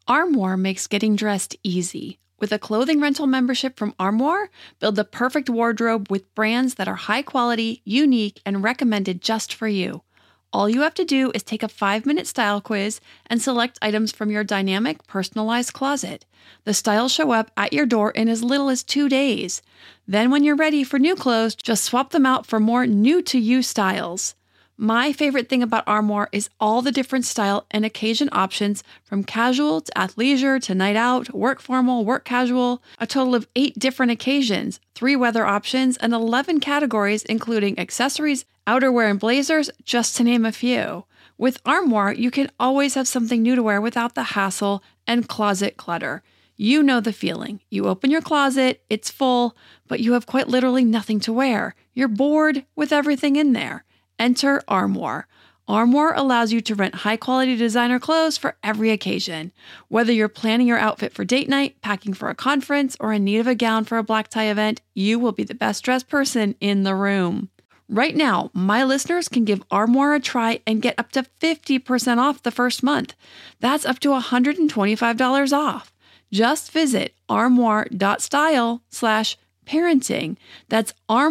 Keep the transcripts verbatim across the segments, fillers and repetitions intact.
Armoire makes getting dressed easy. With a clothing rental membership from Armoire, build the perfect wardrobe with brands that are high quality, unique, and recommended just for you. All you have to do is take a five-minute style quiz and select items from your dynamic, personalized closet. The styles show up at your door in as little as two days. Then when you're ready for new clothes, just swap them out for more new-to-you styles. My favorite thing about Armoire is all the different style and occasion options, from casual to athleisure to night out, work formal, work casual, a total of eight different occasions, three weather options, and eleven categories including accessories, outerwear, and blazers, just to name a few. With Armoire, you can always have something new to wear without the hassle and closet clutter. You know the feeling. You open your closet, it's full, but you have quite literally nothing to wear. You're bored with everything in there. Enter Armoire. Armoire allows you to rent high-quality designer clothes for every occasion. Whether you're planning your outfit for date night, packing for a conference, or in need of a gown for a black tie event, you will be the best-dressed person in the room. Right now, my listeners can give Armoire a try and get up to fifty percent off the first month. That's up to one hundred twenty-five dollars off. Just visit armoire.style slash parenting. That's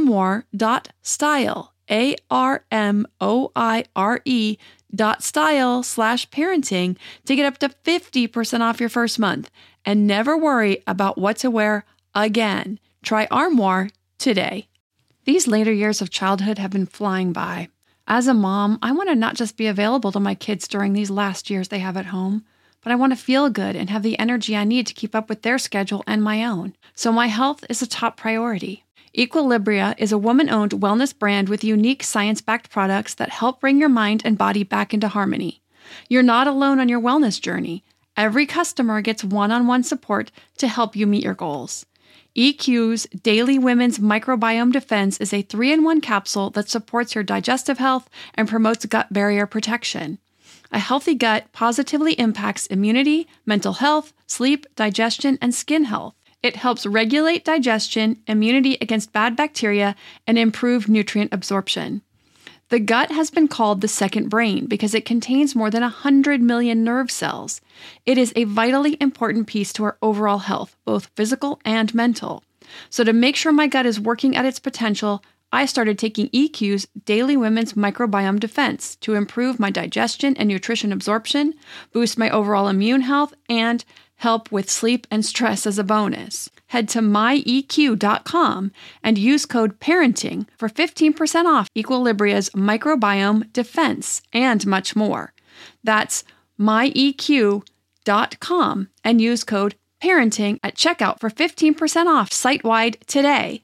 armoire.style. A R M O I R E dot style slash parenting to get up to fifty percent off your first month and never worry about what to wear again. Try Armoire today. These later years of childhood have been flying by. As a mom, I want to not just be available to my kids during these last years they have at home, but I want to feel good and have the energy I need to keep up with their schedule and my own. So my health is a top priority. Equilibria is a woman-owned wellness brand with unique science-backed products that help bring your mind and body back into harmony. You're not alone on your wellness journey. Every customer gets one-on-one support to help you meet your goals. E Q's Daily Women's Microbiome Defense is a three-in-one capsule that supports your digestive health and promotes gut barrier protection. A healthy gut positively impacts immunity, mental health, sleep, digestion, and skin health. It helps regulate digestion, immunity against bad bacteria, and improve nutrient absorption. The gut has been called the second brain because it contains more than one hundred million nerve cells. It is a vitally important piece to our overall health, both physical and mental. So to make sure my gut is working at its potential, I started taking E Q's Daily Women's Microbiome Defense to improve my digestion and nutrition absorption, boost my overall immune health, and help with sleep and stress as a bonus. Head to my E Q dot com and use code PARENTING for fifteen percent off Equilibria's Microbiome Defense and much more. That's my E Q dot com and use code PARENTING at checkout for fifteen percent off site-wide today.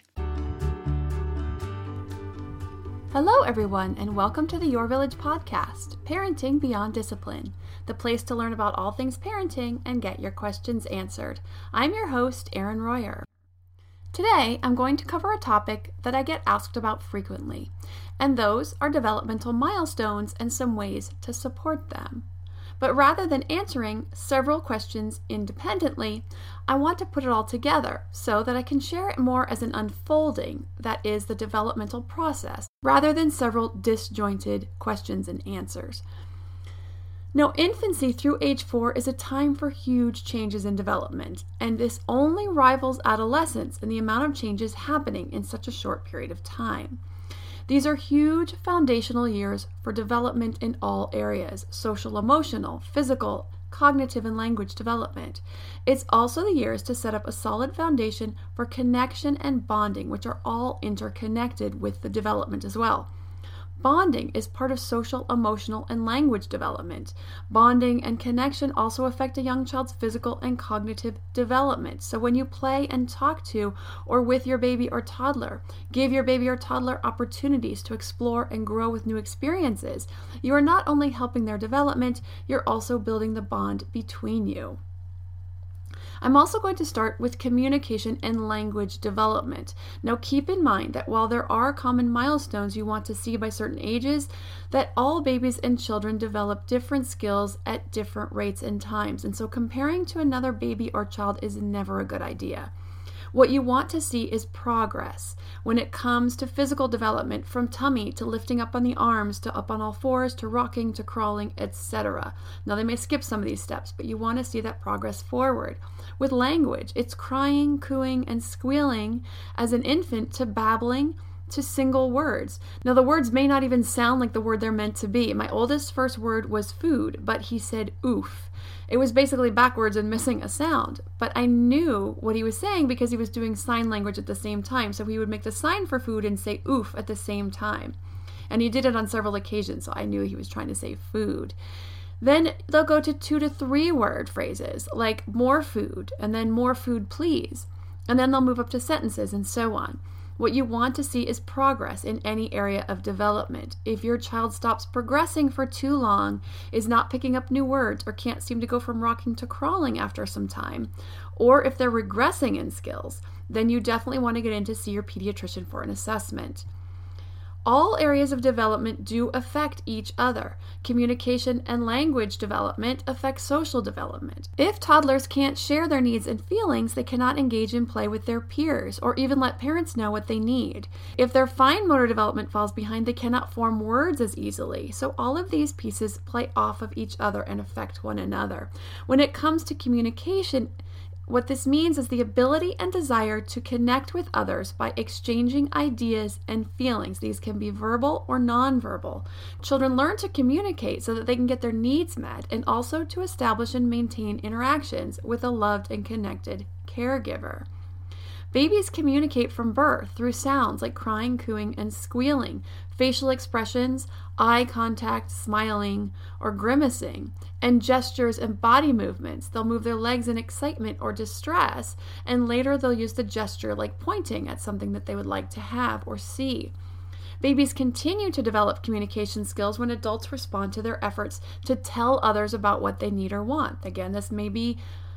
Hello, everyone, and welcome to the Your Village podcast, Parenting Beyond Discipline, the place to learn about all things parenting and get your questions answered. I'm your host, Erin Royer. Today, I'm going to cover a topic that I get asked about frequently, and those are developmental milestones and some ways to support them. But rather than answering several questions independently, I want to put it all together so that I can share it more as an unfolding, that is, the developmental process, rather than several disjointed questions and answers. Now, infancy through age four is a time for huge changes in development, and this only rivals adolescence in the amount of changes happening in such a short period of time. These are huge foundational years for development in all areas: social, emotional, physical, cognitive, and language development. It's also the years to set up a solid foundation for connection and bonding, which are all interconnected with the development as well. Bonding is part of social, emotional, and language development. Bonding and connection also affect a young child's physical and cognitive development. So when you play and talk to or with your baby or toddler, give your baby or toddler opportunities to explore and grow with new experiences, you are not only helping their development, you're also building the bond between you. I'm also going to start with communication and language development. Now keep in mind that while there are common milestones you want to see by certain ages, that all babies and children develop different skills at different rates and times. And so comparing to another baby or child is never a good idea. What you want to see is progress when it comes to physical development, from tummy to lifting up on the arms to up on all fours to rocking to crawling, et cetera. Now they may skip some of these steps, but you want to see that progress forward. With language, it's crying, cooing, and squealing as an infant to babbling to single words. Now the words may not even sound like the word they're meant to be. My oldest first word was food, but he said oof. It was basically backwards and missing a sound, but I knew what he was saying because he was doing sign language at the same time. So he would make the sign for food and say oof at the same time. And he did it on several occasions, so I knew he was trying to say food. Then they'll go to two to three word phrases like more food and then more food please. And then they'll move up to sentences and so on. What you want to see is progress in any area of development. If your child stops progressing for too long, is not picking up new words, or can't seem to go from rocking to crawling after some time, or if they're regressing in skills, then you definitely want to get in to see your pediatrician for an assessment. All areas of development do affect each other. Communication and language development affect social development. If toddlers can't share their needs and feelings, they cannot engage in play with their peers or even let parents know what they need. If their fine motor development falls behind, they cannot form words as easily. So all of these pieces play off of each other and affect one another. When it comes to communication, what this means is the ability and desire to connect with others by exchanging ideas and feelings. These can be verbal or nonverbal. Children learn to communicate so that they can get their needs met and also to establish and maintain interactions with a loved and connected caregiver. Babies communicate from birth through sounds like crying, cooing, and squealing, facial expressions, eye contact, smiling, or grimacing, and gestures and body movements. They'll move their legs in excitement or distress, and later they'll use the gesture like pointing at something that they would like to have or see. Babies continue to develop communication skills when adults respond to their efforts to tell others about what they need or want. Again, this may be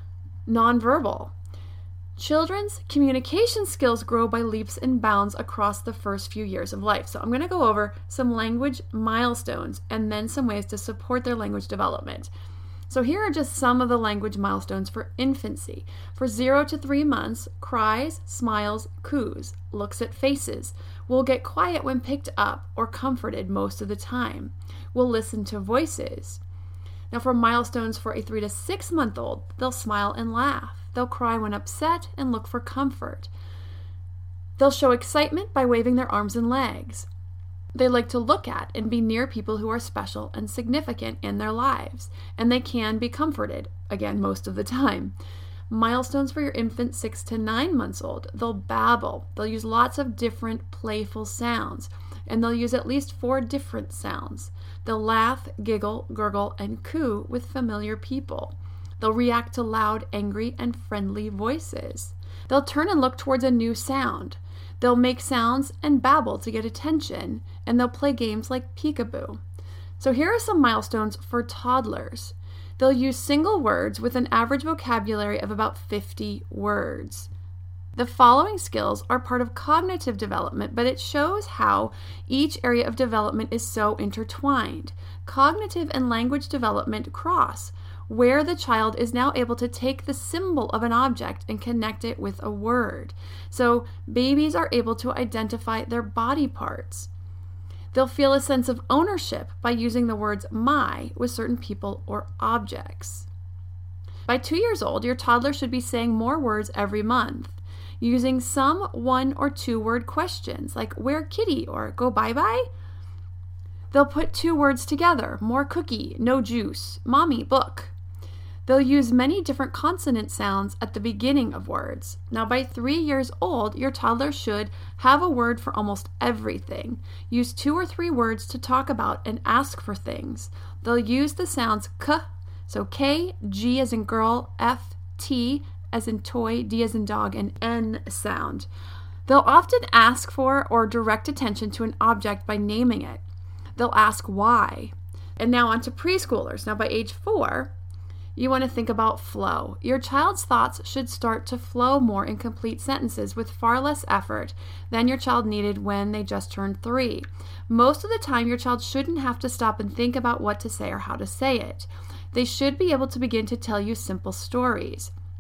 nonverbal. Children's communication skills grow by leaps and bounds across the first few years of life. So I'm going to go over some language milestones and then some ways to support their language development. So here are just some of the language milestones for infancy. For zero to three months, cries, smiles, coos, looks at faces, will get quiet when picked up or comforted most of the time, will listen to voices. Now for milestones for a three to six month old, they'll smile and laugh. They'll cry when upset and look for comfort. They'll show excitement by waving their arms and legs. They like to look at and be near people who are special and significant in their lives, and they can be comforted, again, most of the time. Milestones for your infant six to nine months old. They'll babble. They'll use lots of different playful sounds, and they'll use at least four different sounds. They'll laugh, giggle, gurgle, and coo with familiar people. They'll react to loud, angry, and friendly voices. They'll turn and look towards a new sound. They'll make sounds and babble to get attention, and they'll play games like peekaboo. So here are some milestones for toddlers. They'll use single words with an average vocabulary of about fifty words. The following skills are part of cognitive development, but it shows how each area of development is so intertwined. Cognitive and language development cross, where the child is now able to take the symbol of an object and connect it with a word. So babies are able to identify their body parts. They'll feel a sense of ownership by using the words my with certain people or objects. By two years old, your toddler should be saying more words every month, using some one or two word questions like where kitty or go bye-bye. They'll put two words together, more cookie, no juice, mommy, book. They'll use many different consonant sounds at the beginning of words. Now, by three years old, your toddler should have a word for almost everything. Use two or three words to talk about and ask for things. They'll use the sounds k, so K, G as in girl, F, T as in toy, D as in dog, and N sound. They'll often ask for or direct attention to an object by naming it. They'll ask why. And now on to preschoolers. Now by age four, you want to think about flow. Your child's thoughts should start to flow more in complete sentences with far less effort than your child needed when they just turned three. Most of the time, your child shouldn't have to stop and think about what to say or how to say it. They should be able to begin to tell you simple stories.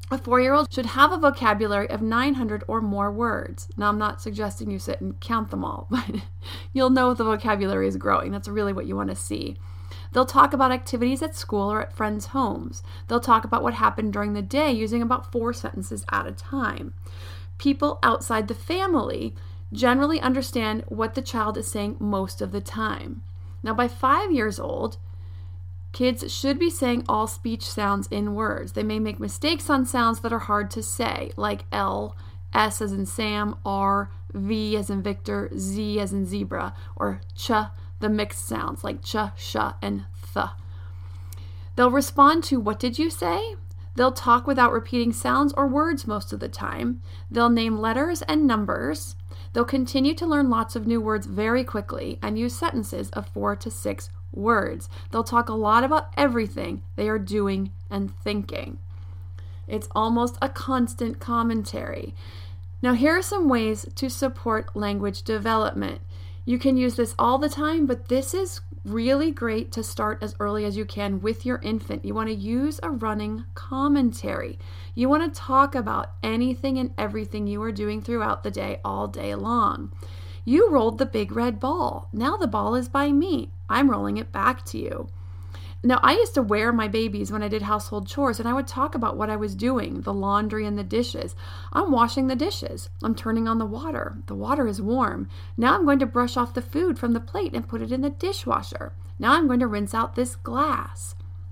A four-year-old should have a vocabulary of nine hundred or more words. Now, I'm not suggesting you sit and count them all, but you'll know if the vocabulary is growing. That's really what you want to see. They'll talk about activities at school or at friends' homes. They'll talk about what happened during the day using about four sentences at a time. People outside the family generally understand what the child is saying most of the time. Now, by five years old, kids should be saying all speech sounds in words. They may make mistakes on sounds that are hard to say, like L, S as in Sam, R, V as in Victor, Z as in zebra, or ch, the mixed sounds like ch, sh, and th. They'll respond to what did you say? They'll talk without repeating sounds or words most of the time. They'll name letters and numbers. They'll continue to learn lots of new words very quickly and use sentences of four to six words. They'll talk a lot about everything they are doing and thinking. It's almost a constant commentary. Now, here are some ways to support language development. You can use this all the time, but this is really great to start as early as you can with your infant. You want to use a running commentary. You want to talk about anything and everything you are doing throughout the day, all day long. You rolled the big red ball. Now the ball is by me. I'm rolling it back to you. Now, I used to wear my babies when I did household chores, and I would talk about what I was doing, the laundry and the dishes. I'm washing the dishes. I'm turning on the water. The water is warm. Now I'm going to brush off the food from the plate and put it in the dishwasher. Now I'm going to rinse out this glass.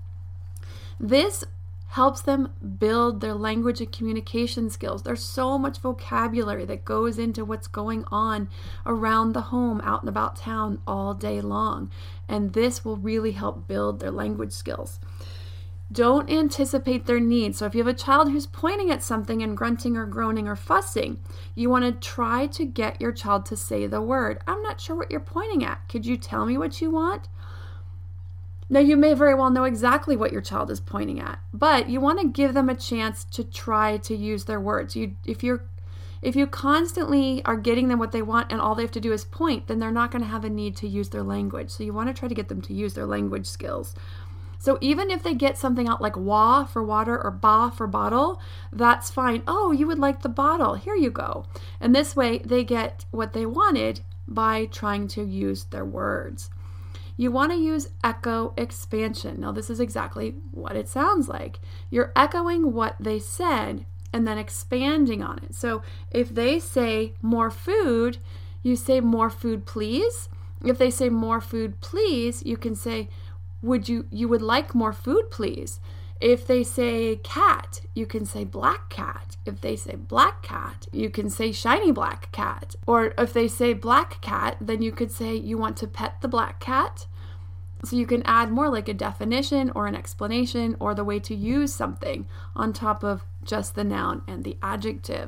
This helps them build their language and communication skills. There's so much vocabulary that goes into what's going on around the home, out and about town all day long. And this will really help build their language skills. Don't anticipate their needs. So if you have a child who's pointing at something and grunting or groaning or fussing, you want to try to get your child to say the word. I'm not sure what you're pointing at. Could you tell me what you want? Now, you may very well know exactly what your child is pointing at, but you want to give them a chance to try to use their words. You, if you're, if you constantly are getting them what they want and all they have to do is point, then they're not going to have a need to use their language. So you want to try to get them to use their language skills. So even if they get something out like wa for water or ba for bottle, that's fine. Oh, you would like the bottle. Here you go. And this way they get what they wanted by trying to use their words. You want to use echo expansion. Now, this is exactly what it sounds like. You're echoing what they said and then expanding on it. So if they say more food, you say more food, please. If they say more food, please, you can say, would you, you would like more food, please. If they say cat, you can say black cat. If they say black cat, you can say shiny black cat. Or if they say black cat, then you could say you want to pet the black cat. So you can add more like a definition or an explanation or the way to use something on top of just the noun and the adjective.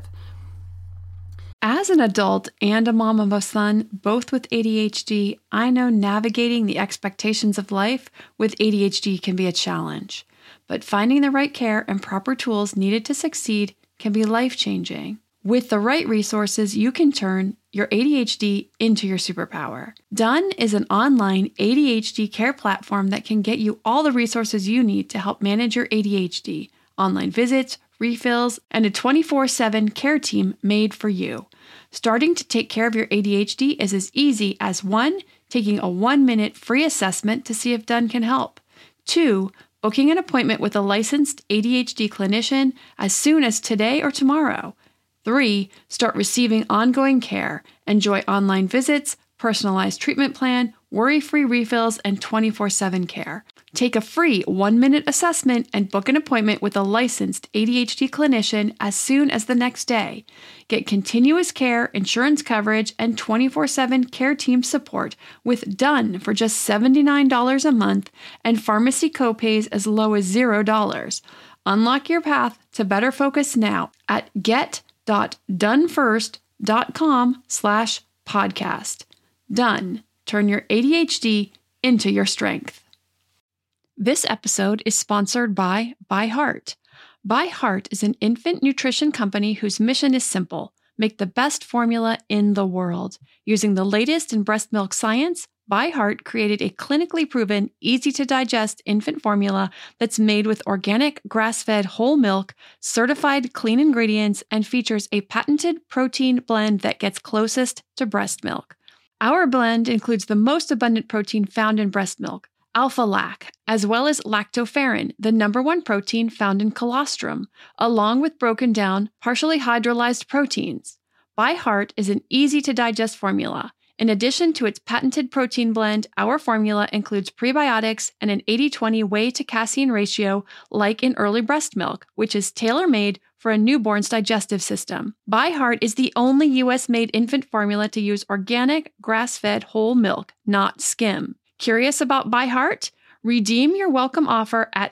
As an adult and a mom of a son, both with A D H D, I know navigating the expectations of life with A D H D can be a challenge. But finding the right care and proper tools needed to succeed can be life-changing. With the right resources, you can turn your A D H D into your superpower. Done is an online A D H D care platform that can get you all the resources you need to help manage your A D H D, online visits, refills, and a twenty-four seven care team made for you. Starting to take care of your A D H D is as easy as one, taking a one-minute free assessment to see if Done can help. Two, booking an appointment with a licensed A D H D clinician as soon as today or tomorrow. Three, start receiving ongoing care. Enjoy online visits, personalized treatment plan, worry-free refills, and twenty-four seven care. Take a free one-minute assessment and book an appointment with a licensed A D H D clinician as soon as the next day. Get continuous care, insurance coverage, and twenty-four seven care team support with Done for just seventy-nine dollars a month and pharmacy copays as low as zero dollars. Unlock your path to better focus now at get dot done first dot com slash podcast. Done. Turn your A D H D into your strength. This episode is sponsored by ByHeart. ByHeart is an infant nutrition company whose mission is simple: make the best formula in the world. Using the latest in breast milk science, ByHeart created a clinically proven, easy-to-digest infant formula that's made with organic, grass-fed whole milk, certified clean ingredients, and features a patented protein blend that gets closest to breast milk. Our blend includes the most abundant protein found in breast milk, alpha-lac, as well as lactoferrin, the number one protein found in colostrum, along with broken down, partially hydrolyzed proteins. ByHeart is an easy-to-digest formula. In addition to its patented protein blend, our formula includes prebiotics and an eighty twenty whey to casein ratio like in early breast milk, which is tailor-made for a newborn's digestive system. ByHeart is the only U S-made infant formula to use organic, grass-fed whole milk, not skim. Curious about ByHeart? Redeem your welcome offer at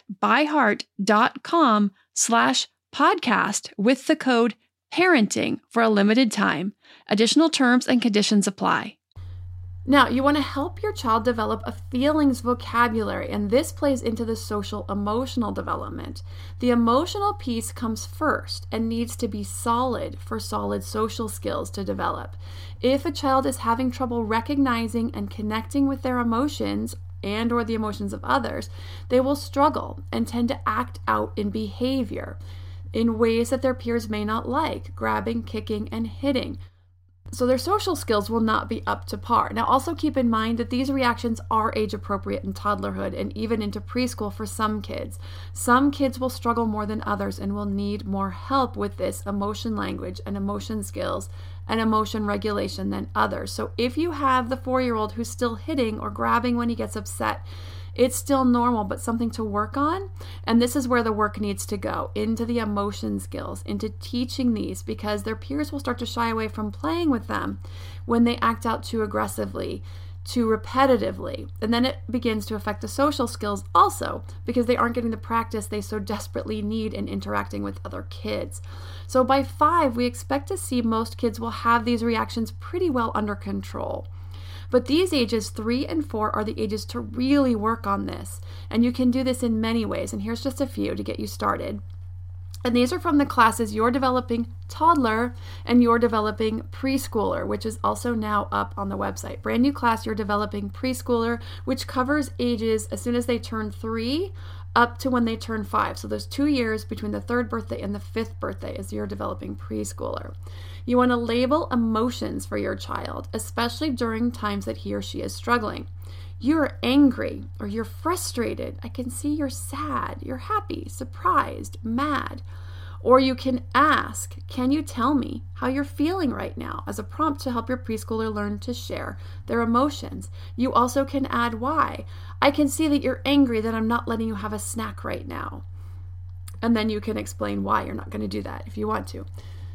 byheart.com slash podcast with the code parenting for a limited time. Additional terms and conditions apply. Now, you want to help your child develop a feelings vocabulary, and this plays into the social emotional development. The emotional piece comes first and needs to be solid for solid social skills to develop. If a child is having trouble recognizing and connecting with their emotions and or the emotions of others, they will struggle and tend to act out in behavior in ways that their peers may not like, grabbing, kicking, and hitting. So their social skills will not be up to par. Now, also keep in mind that these reactions are age appropriate in toddlerhood and even into preschool for some kids. Some kids will struggle more than others and will need more help with this emotion language and emotion skills and emotion regulation than others. So if you have the four-year-old who's still hitting or grabbing when he gets upset, it's still normal, but something to work on. And this is where the work needs to go, into the emotion skills, into teaching these, because their peers will start to shy away from playing with them when they act out too aggressively, too repetitively. And then it begins to affect the social skills also, because they aren't getting the practice they so desperately need in interacting with other kids. So by five, we expect to see most kids will have these reactions pretty well under control. But these ages, three and four, are the ages to really work on this. And you can do this in many ways. And here's just a few to get you started. And these are from the classes You're Developing Toddler and You're Developing Preschooler, which is also now up on the website. Brand new class, You're Developing Preschooler, which covers ages as soon as they turn three up to when they turn five. So those two years between the third birthday and the fifth birthday is You're Developing Preschooler. You want to label emotions for your child, especially during times that he or she is struggling. You're angry or you're frustrated. I can see you're sad, you're happy, surprised, mad. Or you can ask, can you tell me how you're feeling right now, as a prompt to help your preschooler learn to share their emotions. You also can add why. I can see that you're angry that I'm not letting you have a snack right now. And then you can explain why you're not going to do that if you want to.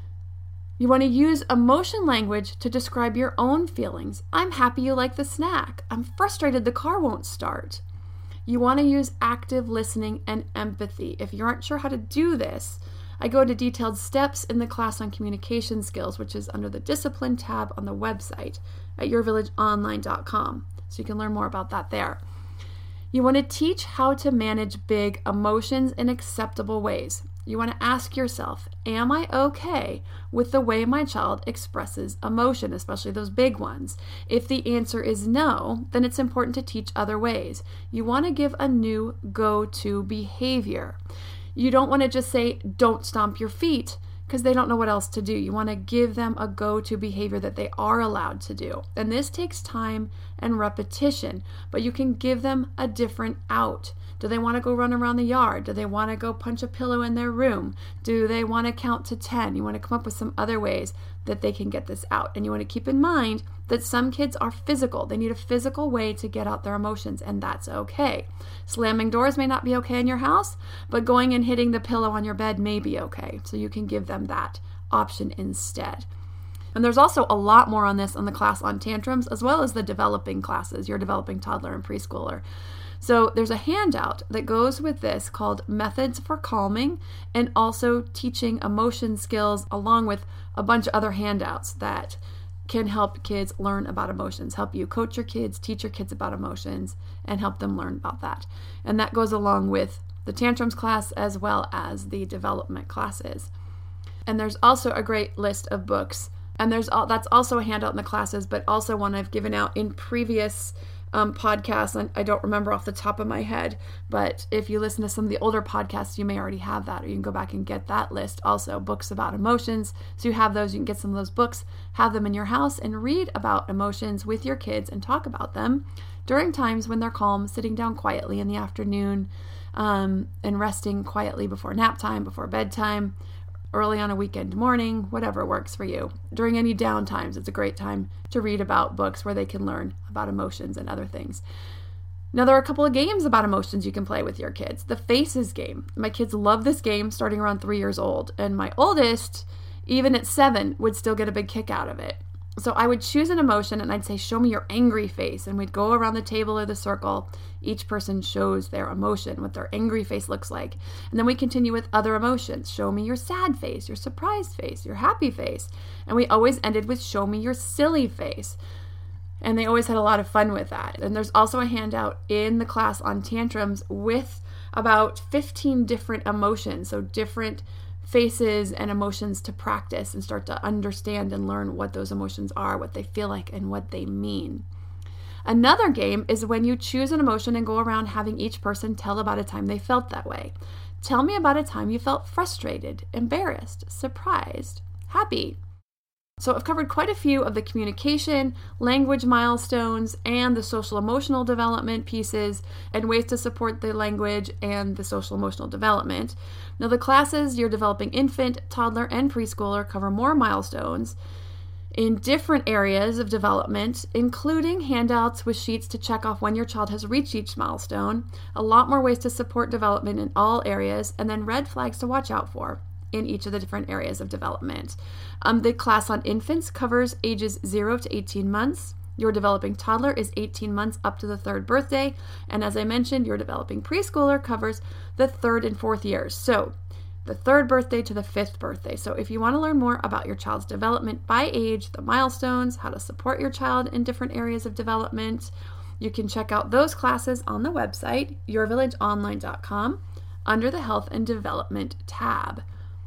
You want to use emotion language to describe your own feelings. I'm happy you like the snack. I'm frustrated the car won't start. You want to use active listening and empathy. If you aren't sure how to do this, I go into detailed steps in the class on communication skills, which is under the discipline tab on the website at your village online dot com. So you can learn more about that there. You want to teach how to manage big emotions in acceptable ways. You want to ask yourself, am I okay with the way my child expresses emotion, especially those big ones? If the answer is no, then it's important to teach other ways. You want to give a new go-to behavior. You don't want to just say, don't stomp your feet, because they don't know what else to do. You want to give them a go-to behavior that they are allowed to do. And this takes time and repetition, but you can give them a different out. Do they want to go run around the yard? Do they want to go punch a pillow in their room? Do they want to count to ten? You want to come up with some other ways that they can get this out. And you want to keep in mind that some kids are physical. They need a physical way to get out their emotions, and that's okay. Slamming doors may not be okay in your house, but going and hitting the pillow on your bed may be okay. So you can give them that option instead. And there's also a lot more on this in the class on tantrums, as well as the developing classes, You're Developing Toddler and Preschooler. So there's a handout that goes with this called Methods for Calming, and also teaching emotion skills, along with a bunch of other handouts that can help kids learn about emotions, help you coach your kids, teach your kids about emotions, and help them learn about that. And that goes along with the tantrums class as well as the development classes. And there's also a great list of books And there's all, that's also a handout in the classes, but also one I've given out in previous um, podcasts. And I don't remember off the top of my head, but if you listen to some of the older podcasts, you may already have that, or you can go back and get that list. Also, books about emotions. So you have those, you can get some of those books, have them in your house, and read about emotions with your kids and talk about them during times when they're calm, sitting down quietly in the afternoon, um, and resting quietly before nap time, before bedtime, early on a weekend morning, whatever works for you. During any down times, it's a great time to read about books where they can learn about emotions and other things. Now, there are a couple of games about emotions you can play with your kids. The Faces game. My kids love this game starting around three years old, and my oldest, even at seven, would still get a big kick out of it. So I would choose an emotion and I'd say, show me your angry face. And we'd go around the table or the circle. Each person shows their emotion, what their angry face looks like. And then we continue with other emotions. Show me your sad face, your surprised face, your happy face. And we always ended with show me your silly face. And they always had a lot of fun with that. And there's also a handout in the class on tantrums with about fifteen different emotions. So different faces and emotions to practice and start to understand and learn what those emotions are, what they feel like, and what they mean. Another game is when you choose an emotion and go around having each person tell about a time they felt that way. Tell me about a time you felt frustrated, embarrassed, surprised, happy. So I've covered quite a few of the communication, language milestones, and the social emotional development pieces and ways to support the language and the social emotional development. Now the classes, your developing infant, toddler, and preschooler cover more milestones in different areas of development, including handouts with sheets to check off when your child has reached each milestone, a lot more ways to support development in all areas, and then red flags to watch out for in each of the different areas of development. Um, the class on infants covers ages zero to eighteen months. Your developing toddler is eighteen months up to the third birthday. And as I mentioned, your developing preschooler covers the third and fourth years. So the third birthday to the fifth birthday. So if you want to learn more about your child's development by age, the milestones, how to support your child in different areas of development, you can check out those classes on the website, your village online dot com, under the Health and Development tab.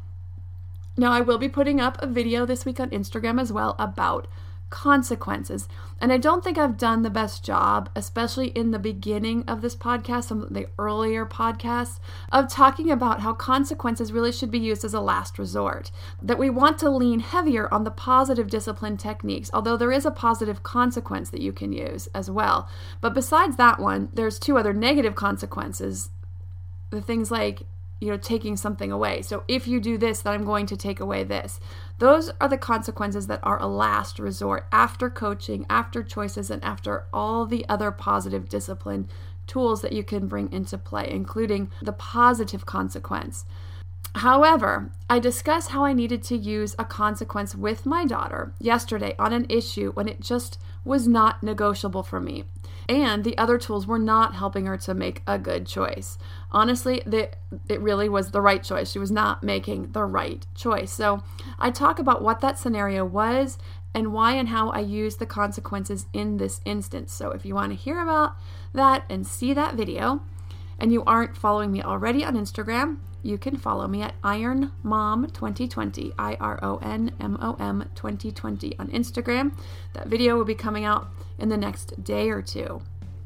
Now, I will be putting up a video this week on Instagram as well about consequences. And I don't think I've done the best job, especially in the beginning of this podcast, some of the earlier podcasts, of talking about how consequences really should be used as a last resort. That we want to lean heavier on the positive discipline techniques, although there is a positive consequence that you can use as well. But besides that one, there's two other negative consequences. The things like, you know, taking something away. So if you do this, then I'm going to take away this. Those are the consequences that are a last resort after coaching, after choices, and after all the other positive discipline tools that you can bring into play, including the positive consequence. However, I discussed how I needed to use a consequence with my daughter yesterday on an issue when it just was not negotiable for me. And the other tools were not helping her to make a good choice. Honestly, the, it really was the right choice. She was not making the right choice. So I talk about what that scenario was and why and how I used the consequences in this instance. So if you want to hear about that and see that video, and you aren't following me already on Instagram, you can follow me at Iron Mom twenty twenty, I R O N M O M twenty twenty on Instagram. That video will be coming out in the next day or two.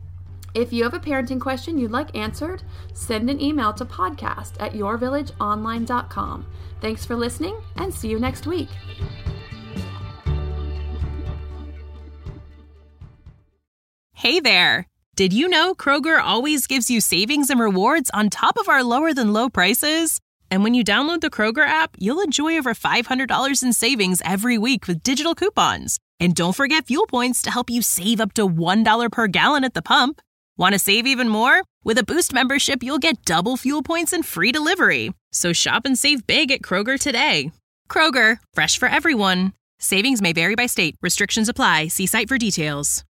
If you have a parenting question you'd like answered, send an email to podcast at your village online dot com. Thanks for listening, and see you next week. Hey there! Did you know Kroger always gives you savings and rewards on top of our lower than low prices? And when you download the Kroger app, you'll enjoy over five hundred dollars in savings every week with digital coupons. And don't forget fuel points to help you save up to one dollar per gallon at the pump. Want to save even more? With a Boost membership, you'll get double fuel points and free delivery. So shop and save big at Kroger today. Kroger, fresh for everyone. Savings may vary by state. Restrictions apply. See site for details.